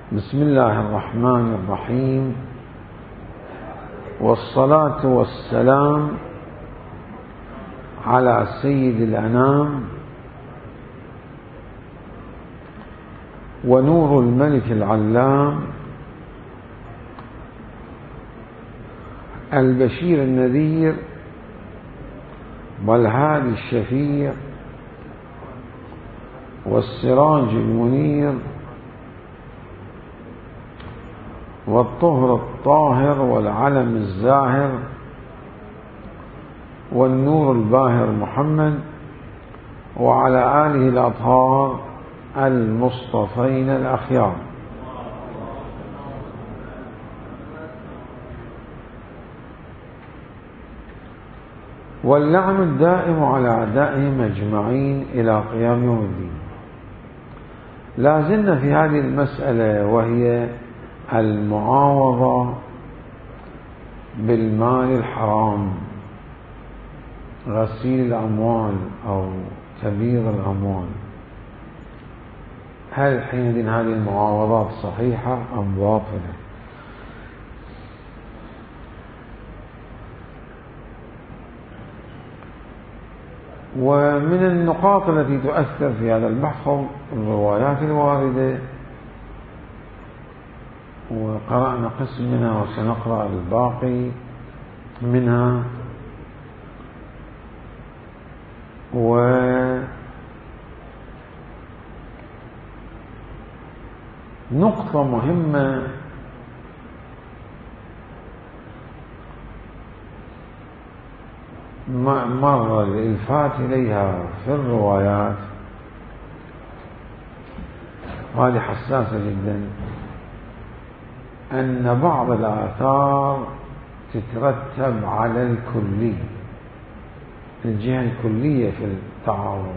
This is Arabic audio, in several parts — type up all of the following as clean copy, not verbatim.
بسم الله الرحمن الرحيم، والصلاة والسلام على سيد الأنام ونور الملك العلام البشير النذير والهادي الشفيع والسراج المنير والطهر الطاهر والعلم الزاهر والنور الباهر محمد وعلى آله الأطهار المصطفين الأخيار. واللعن الدائم على أعدائهم أجمعين إلى قيام يوم الدين. لا زلنا في هذه المسألة، وهي المعاوضة بالمال الحرام، غسيل الأموال أو تبييض الأموال. هل حينئذ هذه المعاوضات صحيحة أم باطلة؟ ومن النقاط التي تؤثر في هذا البحث الروايات الواردة، وقرأنا قسم منها وسنقرأ الباقي منها. ونقطة مهمة مر الإلفات إليها في الروايات، وهذه حساسة جدا، أن بعض الآثار تترتب على الكلي، الجهة الكلية في التعاون،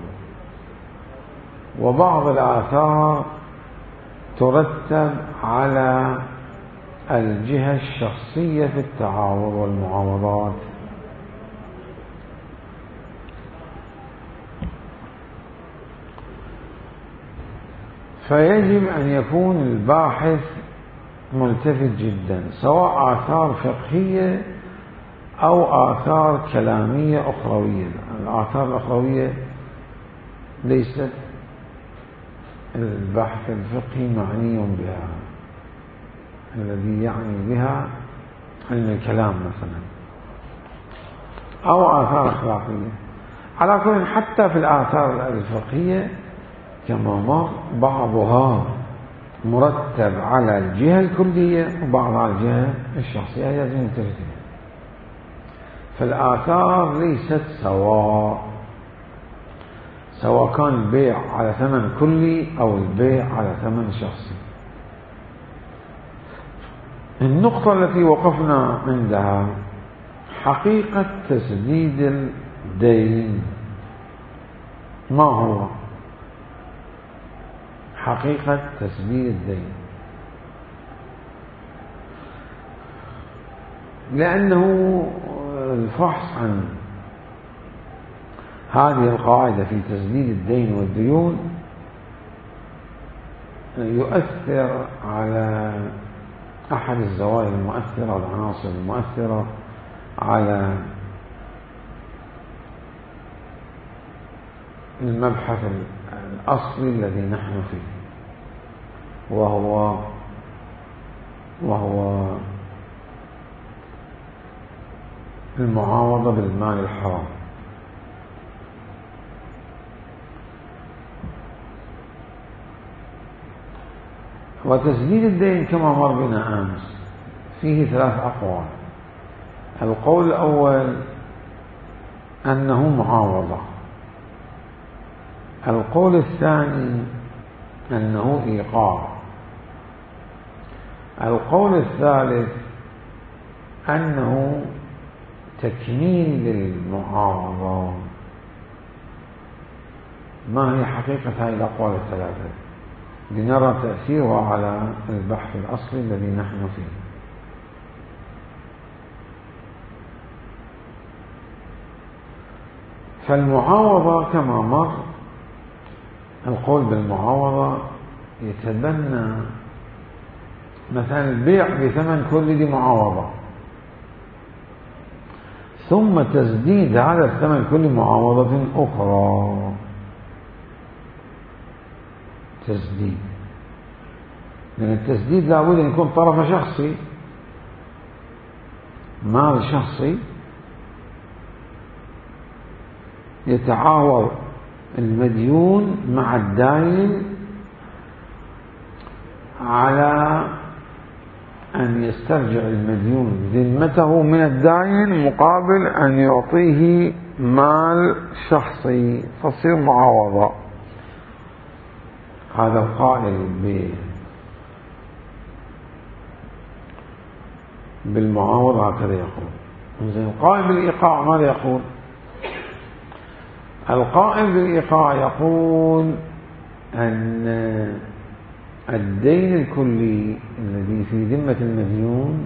وبعض الآثار ترتب على الجهة الشخصية في التعاون والمعاوضات. فيجب أن يكون الباحث ملتفت جدا، سواء آثار فقهية أو آثار كلامية أخروية. الآثار الأخروية ليست البحث الفقهي معني بها، الذي يعني بها علم الكلام مثلا، أو آثار أخلاقية. على كل، حتى في الآثار الفقهية كما مر، بعضها مرتب على الجهة الكلية وبعضها على الجهة الشخصية، لازم نلتفت. فالآثار ليست سواء كان البيع على ثمن كلي أو البيع على ثمن شخصي. النقطة التي وقفنا عندها حقيقة تسديد الدين. ما هو حقيقة تسديد الدين؟ لأنه الفحص عن هذه القاعدة في تسديد الدين والديون يؤثر على أحد الزوايا المؤثرة والعناصر المؤثرة على المبحث الأصلي الذي نحن فيه، وهو المعاوضة بالمال الحرام. وتسديد الدين كما مر بنا أمس فيه 3 أقوال. القول الأول أنه معاوضة، القول الثاني أنه إيقاع، القول الثالث أنه تكميل للمعاوضة. ما هي حقيقة هذه الأقوال الثلاثة؟ لنرى تأثيرها على البحث الأصلي الذي نحن فيه. فالمعاوضة كما مر، القول بالمعاوضة يتبنى مثلا البيع بثمن كلي دي معاوضة، ثم تسديد هذا الثمن كل معاوضة أخرى. تسديد، لأن التسديد لابد أن يكون طرف شخصي، مال شخصي يتعاوض المديون مع الداين على أن يسترجع المديون ذمته من الداين مقابل أن يعطيه مال شخصي، تصير معاوضة. هذا القائل بالمعاوضة هكذا يقول. القائل بالإيقاع ماذا يقول؟ القائل بالإيقاع يقول أن الدين الكلي الذي في ذمة المديون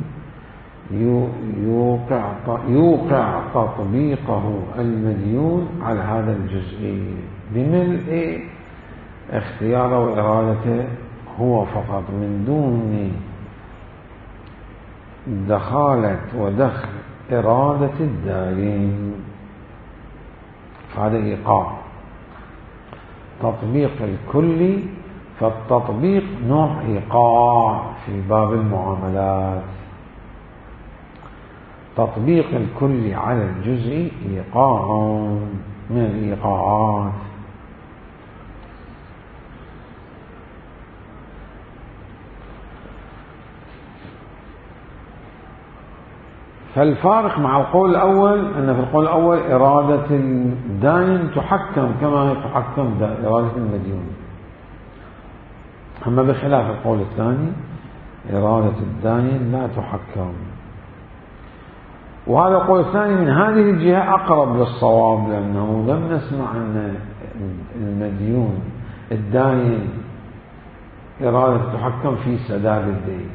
يوقع تطبيقه المديون على هذا الجزء بملء اختياره وإرادته هو فقط، من دون دخالة ودخل إرادة الداين. هذا إيقاع تطبيق الكلي، فالتطبيق نوع إيقاع في باب المعاملات. تطبيق الكلي على الجزء إيقاع من الإيقاعات. فالفارق مع القول الأول أن في القول الأول إرادة الداين تحكم كما تحكم إرادة المديون، أما بخلاف القول الثاني إرادة الداين لا تحكم. وهذا القول الثاني من هذه الجهة أقرب للصواب، لأنه لم نسمع أن المديون الداين إرادة تحكم في سداد الدين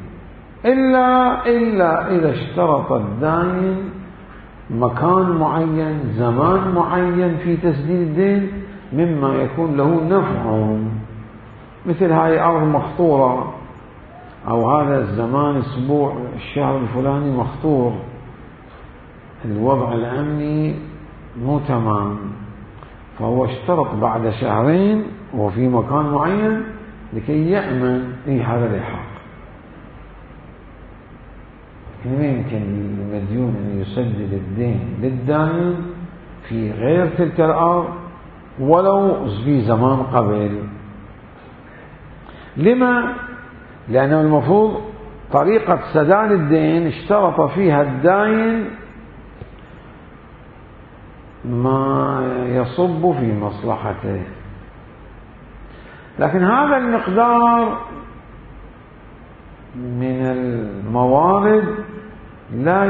إلا إذا اشترط الداين مكان معين زمان معين في تسديد الدين مما يكون له نفع، مثل هاي أرض مخطورة أو هذا الزمان أسبوع الشهر الفلاني مخطور، الوضع الأمني مو تمام، فهو اشترط بعد شهرين وفي مكان معين لكي يأمن هذا الإلحاق. يمكن للمديون أن يسدد الدين للداين في غير تلك الأرض ولو في زمان قبل. لما؟ لأنه المفروض طريقة سداد الدين اشترط فيها الداين ما يصب في مصلحته، لكن هذا المقدار من الموارد لا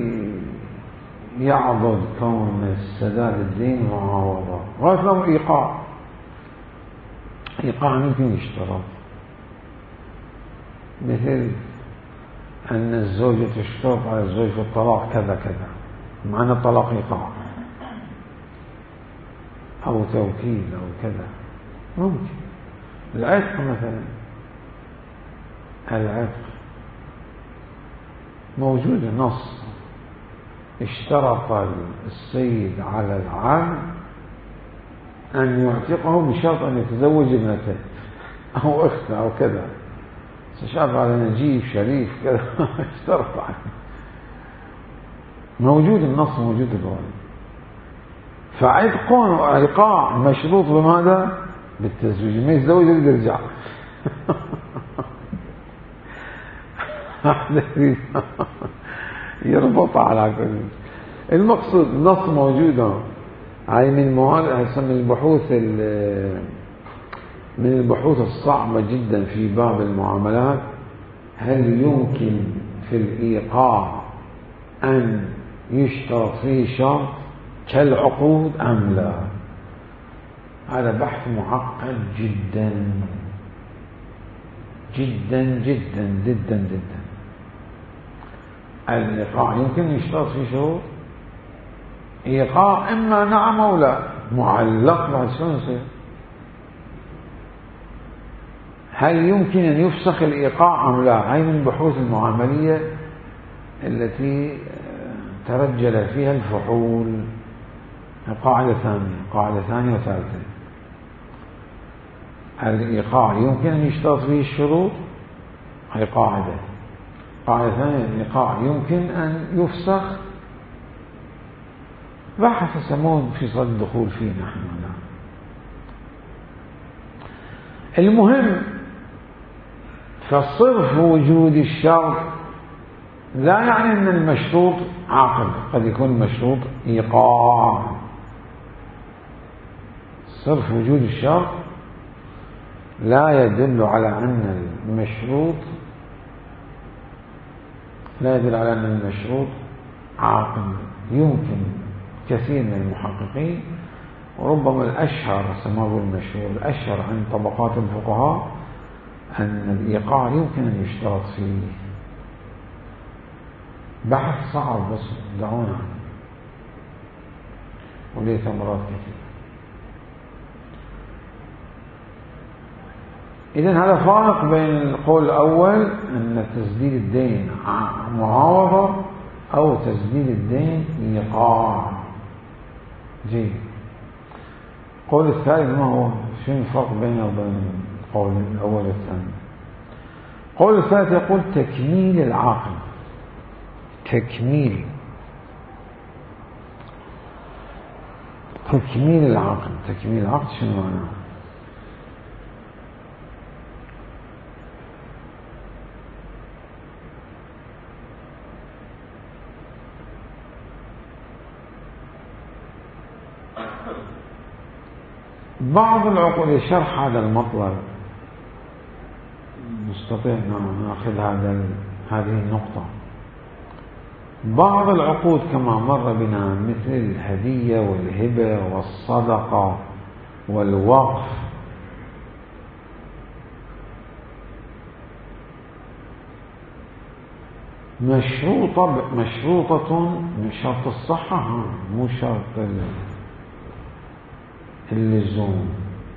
يعضد كون سداد الدين معاوضة، وأصلا إيقاع ممكن يشترط، مثل أن الزوجة تشترط على الزوج في الطلاق كذا كذا، معنى الطلاق إيقاع أو توكيل أو كذا. ممكن العتق مثلا، العتق موجود نص اشترط السيد على العبد أن يعتقه بشرط أن يتزوج ابنته أو أخته أو كذا، شرط على نجيب شريف كذا اشترط عنه، موجود النص موجود الرواية. فعتق إيقاع مشروط بماذا؟ بالتزويج، ما يتزوج يرجع يربط على كل. المقصود النص موجود، هاي من البحوث الصعبة جدا في باب المعاملات. هل يمكن في الإيقاع أن يشترط فيه شرط كالعقود أم لا؟ هذا بحث معقد جدا جدا جدا جدا جدا. الإيقاع يمكن يشترط فيه شروط، إيقاع إما نعم أو لا، معلق بعد شلون يصير؟ هل يمكن أن يفسخ الإيقاع أم لا؟ هي من البحوث المعاملية التي ترجل فيها الفحول. قاعدة ثانية وثالثة. الإيقاع يمكن أن يشترط فيه الشروط، هي قاعدة ثانية. الإيقاع يمكن أن يفسخ، بحث يسمون في صد الدخول فيه نحن الآن. المهم فصرف وجود الشرط لا يعني أن المشروط عاقل، قد يكون المشروط إيقاع. صرف وجود الشرط لا يدل على أن المشروط عاقل. يمكن كثير من المحققين، وربما الأشهر سماه المشهور الأشهر عن طبقات الفقهاء، أن الإيقاع يمكن أن يشترط فيه. بحث صعب بس دعونا وليه ثمرات كثيرة. إذن هذا فارق بين القول الأول أن تسديد الدين معاوضة أو تسديد الدين إيقاع. جيد. القول الثالث ما هو؟ شنو الفرق بينه وبين القول الأول والثاني؟ القول الثالث يقول تكميل العقد. تكميل العقد شنو معناه؟ بعض العقود لشرح هذا المطلب نستطيع أن نأخذ هذه النقطة. بعض العقود كما مر بنا مثل الهدية والهبة والصدقة والوقف مشروطة من شرط الصحة، مو شرط اللزوم.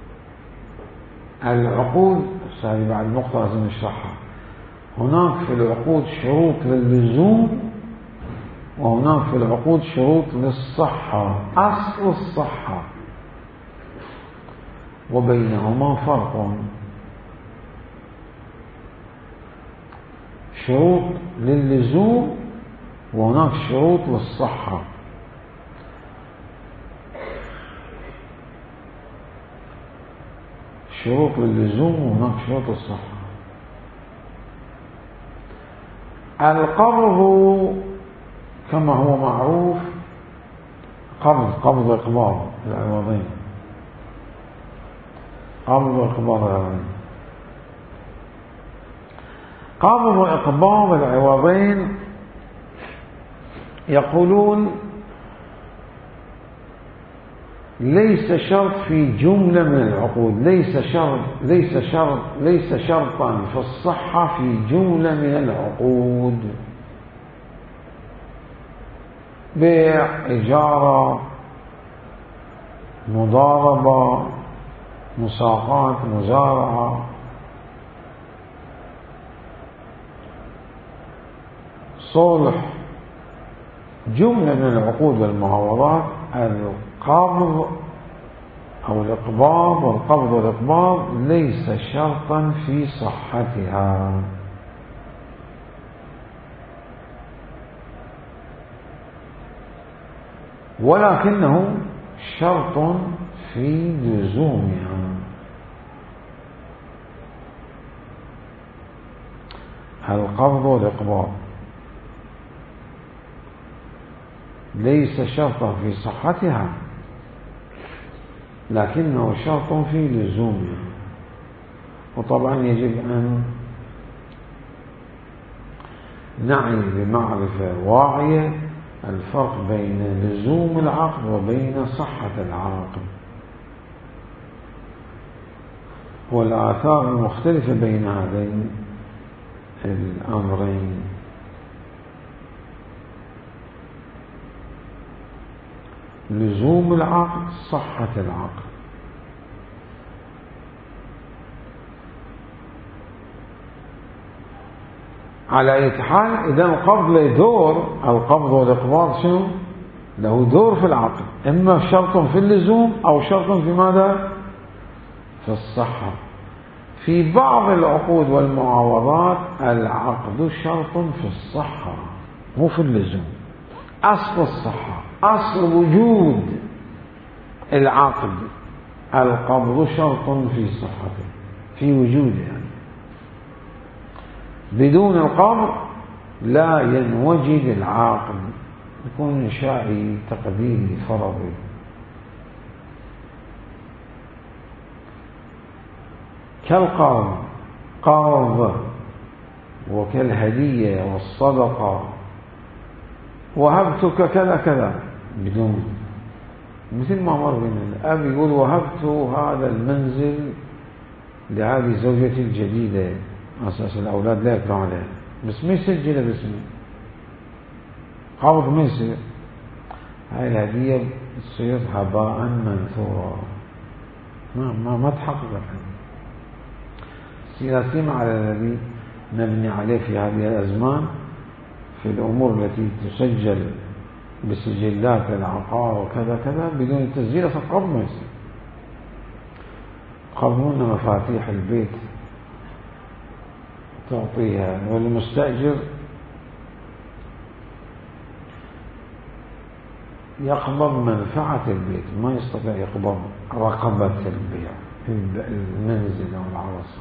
العقود هذه بعد نقطة لازم نشرحها. هناك في العقود شروط للزوم، وهناك في العقود شروط للصحة، أصل الصحة، وبينهما فرق. شروط للزوم وهناك شروط للصحة. شروط للزوم وهناك شروط للصحة. القبض كما هو معروف، قبض إقباض العوضين. قبض إقباض العوضين يقولون ليس شرط في جملة من العقود، ليس شرطا في الصحة في جملة من العقود. بيع، إجارة، مضاربة، مساقات، مزارعة، صلح، جملة من العقود والمعاوضات. القبض أو الإقباض والقبض والإقباض ليس شرطا في صحتها، ولكنه شرط في لزومها. القبض والإقباض ليس شرطا في صحتها، لكنه شرط في لزومها. وطبعا يجب أن نعي بمعرفة واعية الفرق بين لزوم العقد وبين صحة العقد والآثار المختلفة بين هذين الأمرين. لزوم العقد، صحة العقد. على أي حال إذا القبض له دور، القبض والإقباض شنو؟ له دور في العقد، إما شرط في اللزوم أو شرط في ماذا؟ في الصحة. في بعض العقود والمعاوضات العقد شرط في الصحة مو في اللزوم. أصل الصحة، أصل وجود العقد القبض شرط في صحته، في وجوده يعني. بدون القبض لا ينوجد العقد، يكون إنشائي تقديري فرضي. كالقرض، قرض، وكالهدية والصدقة، وهبتك كذا كذا، بدون، مثل ما مر بنا الأب يقول وهبت هذا المنزل لهذه زوجتي الجديدة، أساس الأولاد لا يكرهوا عليها، بس ما يسجل باسمه، قبض ما يصير، هاي الهدية تصير هباء منثورا، ما تحقق. سياسيا على الذي نبني عليه في هذه الأزمان في الأمور التي تسجل بسجلات العقار وكذا كذا، بدون تسجيل أصلا قبض ما يصير. قبضون مفاتيح البيت تعطيها، والمستأجر يقبض منفعة البيت، ما يستطيع يقبض رقبة البيع، المنزل أو العرصة.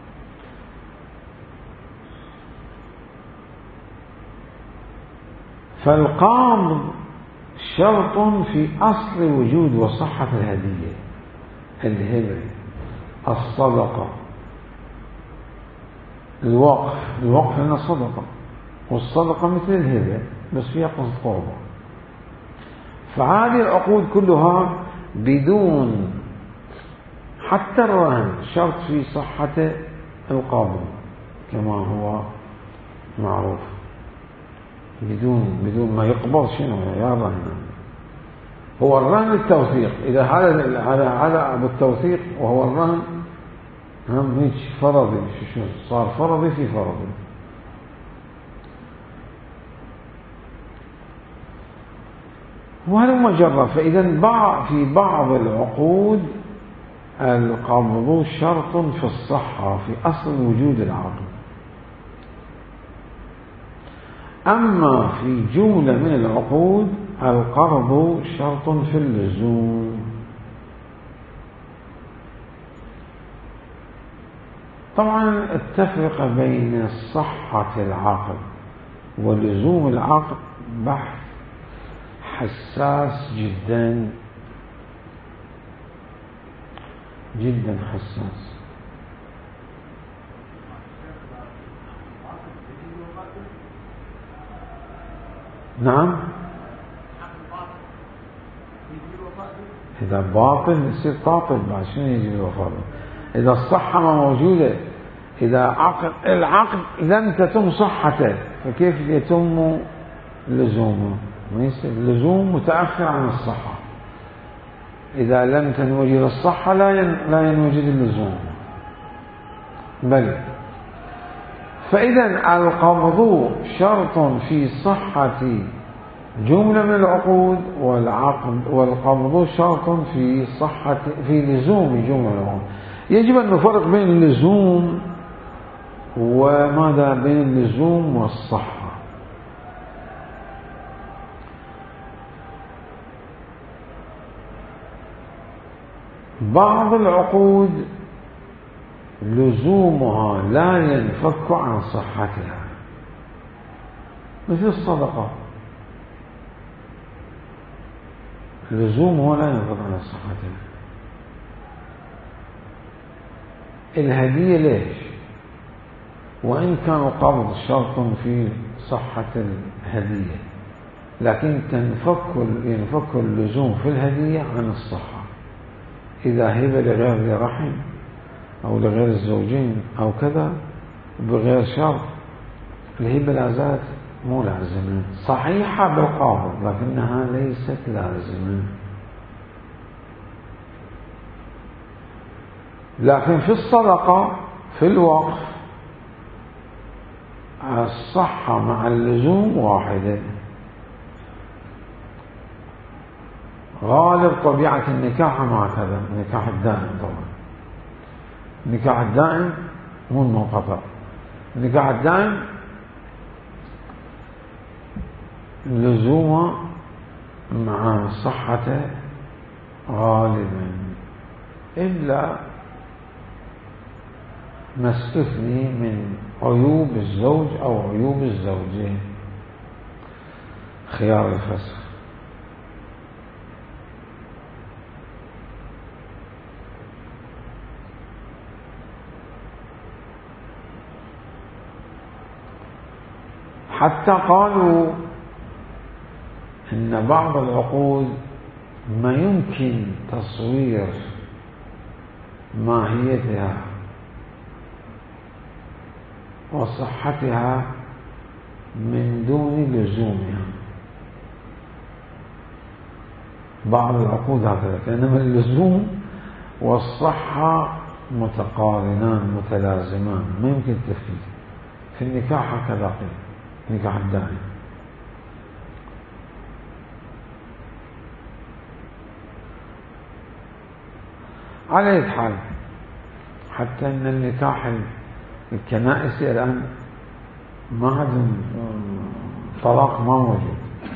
فالقبض شرط في أصل وجود وصحة الهدية، الهبة، الصدقة، الوقف هنا صدقة، والصدقة مثل الهبة بس فيها قصد قربة. فهذه العقود كلها بدون، حتى الرهن شرط في صحة القبض كما هو معروف، بدون ما يقبض شنو يا رهن. هو الرهن التوثيق، إذا هذا بالتوثيق وهو الرهن هم هيك فرضي، شو صار فرضي في فرضي. وهذا مجرد. فإذا في بعض العقود القبض شرط في الصحة في أصل وجود العقد، أما في جملة من العقود القرض شرط في اللزوم. طبعا التفرقة بين صحة العقد ولزوم العقد بحث حساس جدا جدا حساس. نعم، إذا باطل يصير باطل، بعد شنو يجي الوفاة؟ إذا الصحة ما موجودة، إذا العقد لم تتم صحته فكيف يتم لزومه؟ ما يصير، اللزوم متأخر عن الصحة. إذا لم تنوجد الصحة لا ينوجد اللزوم. بل فإذا القبض شرط في صحة جملة من العقود، والقبض شرط في لزوم جملة من العقود. يجب أن نفرق بين اللزوم وماذا؟ بين اللزوم والصحة. بعض العقود لزومها لا ينفك عن صحتها، مثل الصدقة، لزومها لا ينفك عن صحتها. الهدية ليش؟ وإن كان قبض شرط في صحة الهدية، لكن ينفك اللزوم في الهدية عن الصحة. إذا هبة لغير ذي رحم أو لغير الزوجين أو كذا بغير شرط، الهبة لا زالت مو لازمة، صحيحة بالقابض لكنها ليست لازمة. لكن في الصدقة، في الوقف، الصحة مع اللزوم واحدة. غالب طبيعة النكاح مع كذا، النكاح الدائم طبعا. النكاح الدائم مو المنقطع. النكاح الدائم لزومه مع صحته غالبا، إلا ما استثني من عيوب الزوج أو عيوب الزوجين، خيار الفسخ. حتى قالوا إن بعض العقود ما يمكن تصوير ماهيتها وصحتها من دون لزومها. بعض العقود هكذا، إنما اللزوم والصحة متقارنان متلازمان، ما يمكن التفكيك. في النكاح هكذا قيل، النكاح الدائم. على أي حال، حتى أن النكاح الكنائسي الآن ما عندهم طلاق، ما موجود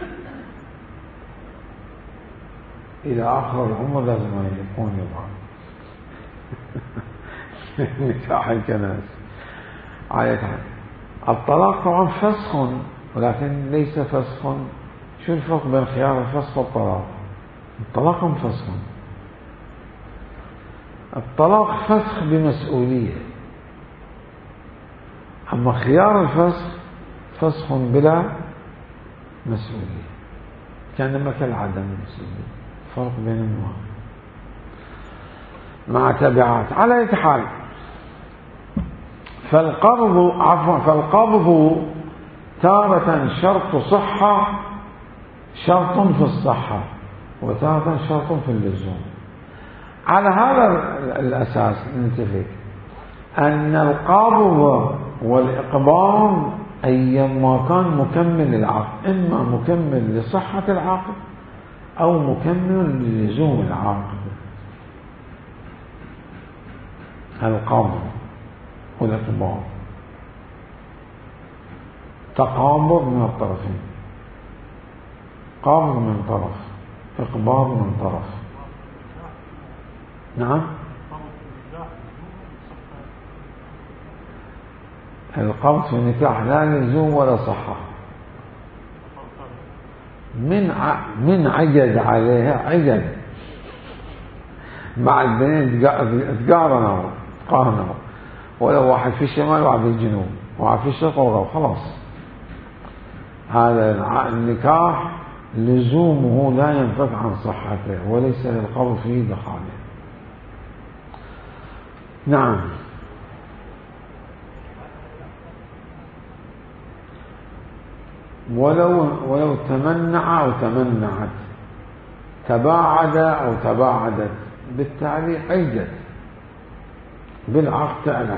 إلى آخر العمر، لازم يكون يبغى نكاح الكنائسي. على أي حال، الطلاق طبعا فسخ، ولكن ليس فسخ. شو الفرق بين خيار الفسخ والطلاق؟ الطلاق فسخ. الطلاق فسخ بمسؤولية، أما خيار الفسخ فسخ بلا مسؤولية، كأنما كالعدم المسؤولية. فرق بين النوع مع تبعات. على أي حال، فالقبض تارة شرط صحة، شرط في الصحة، وتارة شرط في اللزوم. على هذا الأساس نتفق أن القبض والإقباض أيما كان مكمل للعقد، إما مكمل لصحة العقد أو مكمل للزوم العقد. القبض والإقباض تقابض من الطرفين، قبض من طرف، إقباض من طرف. نعم، القبض في النكاح لا لزوم ولا صحة. من عجز عليها عجز مع البنين، تقارنوا، ولو واحد في الشمال وواحد في الجنوب وواحد في الشرق والغرب، خلاص. هذا النكاح لزومه لا ينفك عن صحته، وليس للقبض فيه دخاله. نعم. ولو تمنع أو تمنعت، تباعد أو تباعدت، بالتالي عيدت بالعقد تعلن.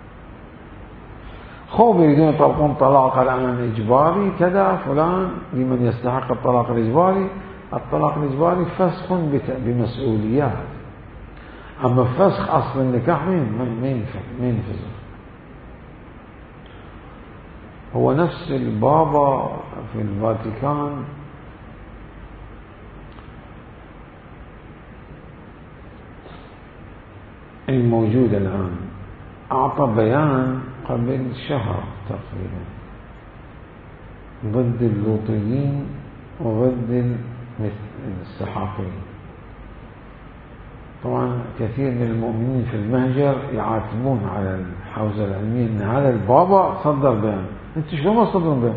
خوب يريدون يطلقون طلاق الآن إجباري كذا، فلان لمن يستحق الطلاق الإجباري. الطلاق الإجباري فسخ بمسؤوليات، أما فسخ أصل النكاح مين ينفذ. هو نفس البابا في الفاتيكان الموجود الآن أعطى بيان قبل شهر تقريبا ضد اللوطيين وضد السحاقين. طبعا كثير من المؤمنين في المهجر يعاتبون على الحوزة العلمية أن هذا البابا صدر بيان. أنت شو ما صدر بيان؟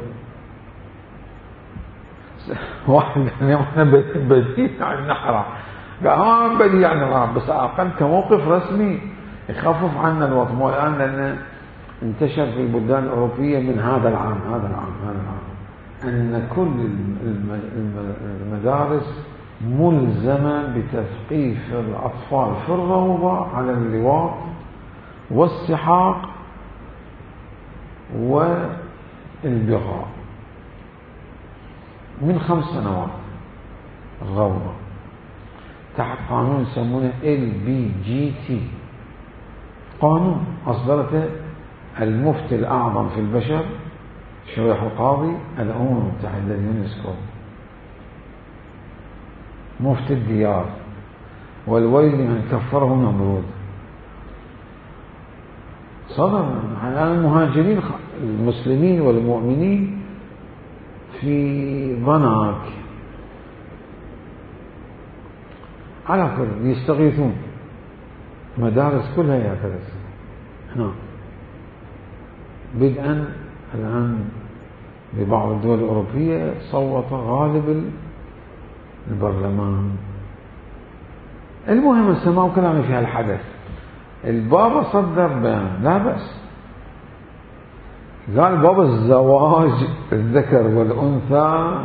واحد قال أنا بديع عن النحرة، قال بديع عن النحرة، بس أقل كموقف رسمي يخفف عنا الوطن. الآن لأن انتشر في البلدان الأوروبية من هذا العام أن كل المدارس ملزمة بتثقيف الأطفال في الروضة على اللواط والسحاق البغاء من 5 سنوات غوضة تحت قانون يسمونه LBGT، قانون أصدرته المفتي الأعظم في البشر شريح القاضي الأمم المتحدة اليونسكو، مفتي الديار، والويل لمن كفره نمرود. صدر على المهاجرين المسلمين والمؤمنين في ضناك على كل يستغيثون، مدارس كلها يا فلسطين هنا، بدءا الآن ببعض الدول الأوروبية صوت غالب البرلمان. المهم السماء كلام في هالحدث. البابا صدر بيان لا بأس، قال بابا الزواج الذكر والأنثى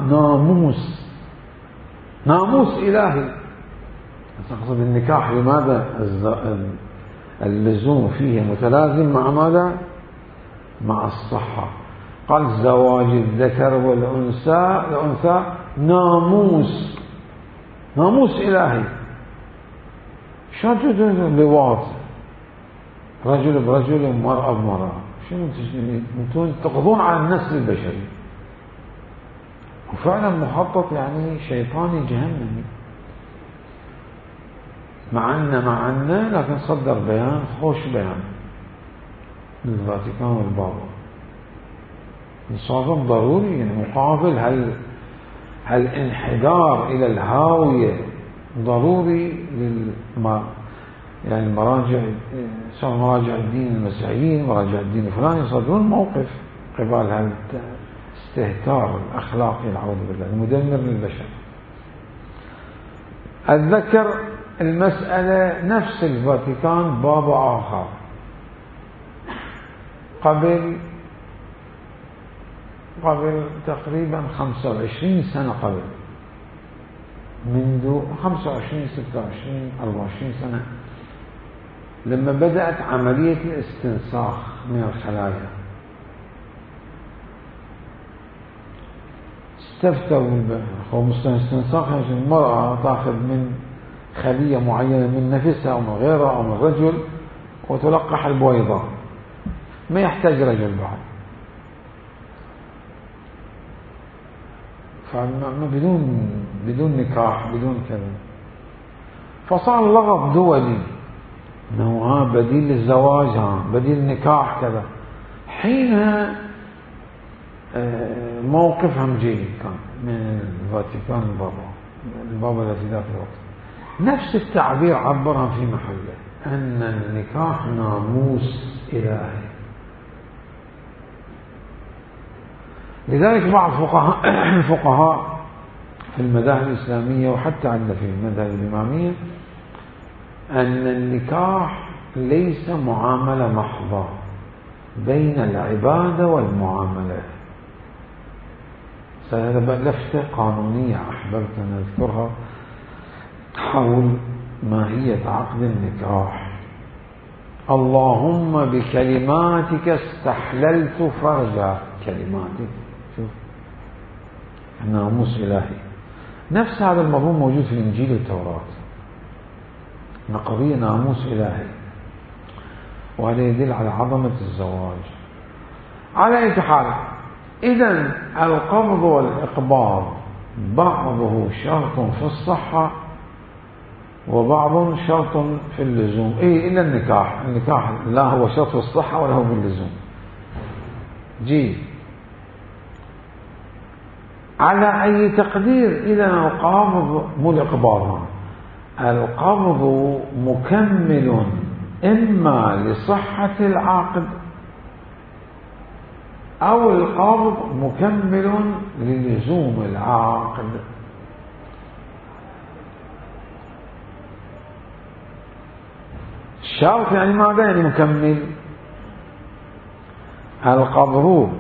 ناموس إلهي. أقصد النكاح لماذا اللزوم فيه متلازم مع ماذا؟ مع الصحة. قال زواج الذكر والأنثى ناموس إلهي. شلون لواط رجل برجل ومرأة بمرأة؟ شنو انتم تقضون على النسل البشري، وفعلا مخطط يعني شيطاني جهنمي. معنا لكن صدر بيان خوش بيان من الفاتيكان والبابا. انصافهم ضروري يعني مقابل هالانحدار إلى الهاوية، ضروري يعني المراجع سواء مراجع الدين المسيحيين مراجع الدين الفلاني يصدرون موقف قبال هذا الاستهتار الأخلاقي نعوذ بالله المدمر للبشر. أتذكر المسألة نفس الفاتيكان بابا آخر قبل تقريبا 25 سنة، قبل منذ 25 26 24 سنة لما بدأت عملية الاستنساخ من الخلايا، استفتوا هو استنساخ المرأة تأخذ من خلية معينة من نفسها أو من غيرها أو من رجل وتلقح البويضة، ما يحتاج رجل بعد، بدون نكاح بدون كذا. فصار لغط دولي انه بديل للزواج بديل النكاح كذا. حينها موقف همجي كان من الفاتيكان البابا الذي ذاك الوقت نفس التعبير عبرها في محله، أن النكاح ناموس إلهي. لذلك بعض الفقهاء في المذاهب الإسلامية وحتى عندنا في المذاهب الإمامية أن النكاح ليس معاملة محضة بين العبادة والمعاملة. هذا لفتة قانونية أحببت أن أذكرها حول ماهية عقد النكاح. اللهم بكلماتك استحللت فرجا، كلماتك شوف ناموس إلهي. نفس هذا المفهوم موجود في الإنجيل والتوراة، قضية ناموس إلهي، وهذا يدل على عظمة الزواج. على أي حال، إذن القبض والإقباض بعضه شرط في الصحة وبعض شرط في اللزوم، إلا النكاح لا هو شرط في الصحة ولا هو في اللزوم. على أي تقدير إذا القبض مو الإقباض، القبض مكمل إما لصحة العقد أو القبض مكمل للزوم العقد. الشرط يعني ماذا؟ يعني مكمل. القبض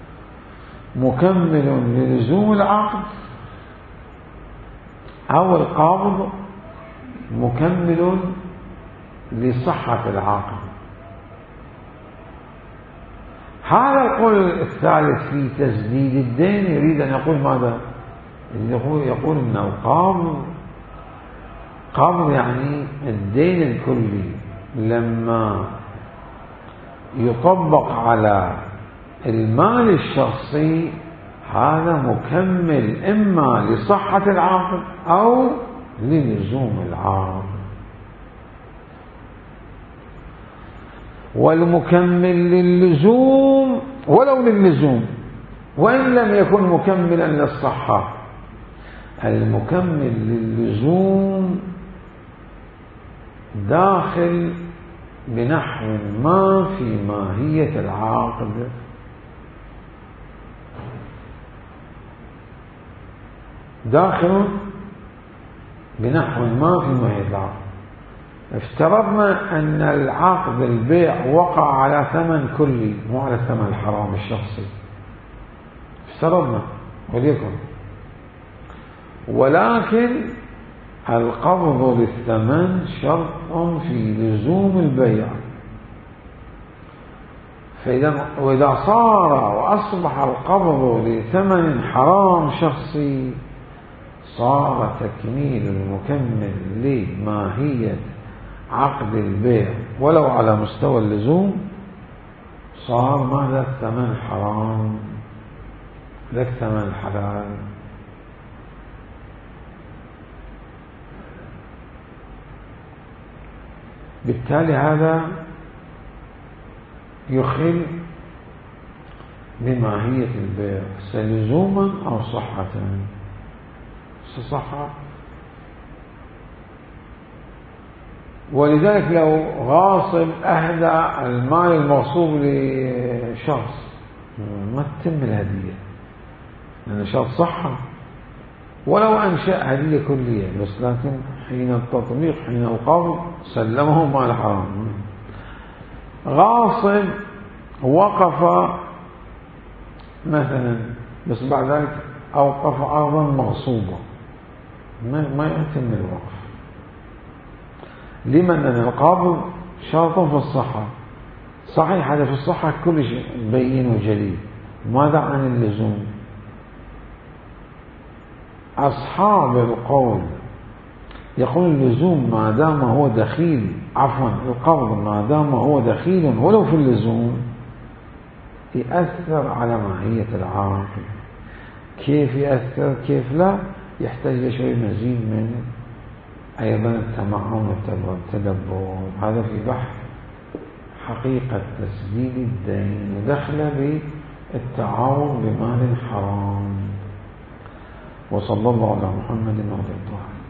مكمل للزوم العقد أو القبض مكمل لصحة العقد. هذا القول الثالث في تسديد الدين يريد أن يقول ماذا؟ يقول إن القبض يعني الدين الكلي لما يطبق على المال الشخصي هذا مكمل إما لصحة العاقد أو للزوم العاقد. والمكمل للزوم ولو للزوم وإن لم يكن مكملا للصحة، المكمل للزوم داخل بنحو ما في ماهية العقد، داخل بنحو ما في ماهية العقد. افترضنا أن العقد البيع وقع على ثمن كلي مو على ثمن الحرام الشخصي، افترضنا وليكن، ولكن القبض للثمن شرط في لزوم البيع. وإذا صار وأصبح القبض لثمن حرام شخصي صار تكميل المكمل لماهية عقد البيع ولو على مستوى اللزوم صار ماذا؟ الثمن حرام لا الثمن حلال. بالتالي هذا يخل بماهية البيع سلزوما أو صحة. صحة، ولذلك لو غاصب أهدى المال المغصوب لشخص ما تتم الهدية لأن شرط صحة، ولو أنشأ هدية كلية بس لكن حين التطبيق حين القبض سلمه مال حرام. غاصب وقف مثلا بس بعد ذلك أوقف أرضا مغصوبة ما يتم الوقف. لمن أن القبض شرط في الصحة، صحيح هذا في الصحة كل شيء بين وجلي. ماذا عن اللزوم؟ أصحاب القول يقول اللزوم ما دام هو دخيل، عفوا القبض ما دام هو دخيل ولو في اللزوم يأثر على ماهية العاقد. كيف يأثر كيف لا؟ يحتاج لشيء مزيد من أيضا التمعن والتدبر. هذا في بحث حقيقة تسديد الدين ودخل بالتعاون بمال حرام. وصلى الله على محمد وعلى آله.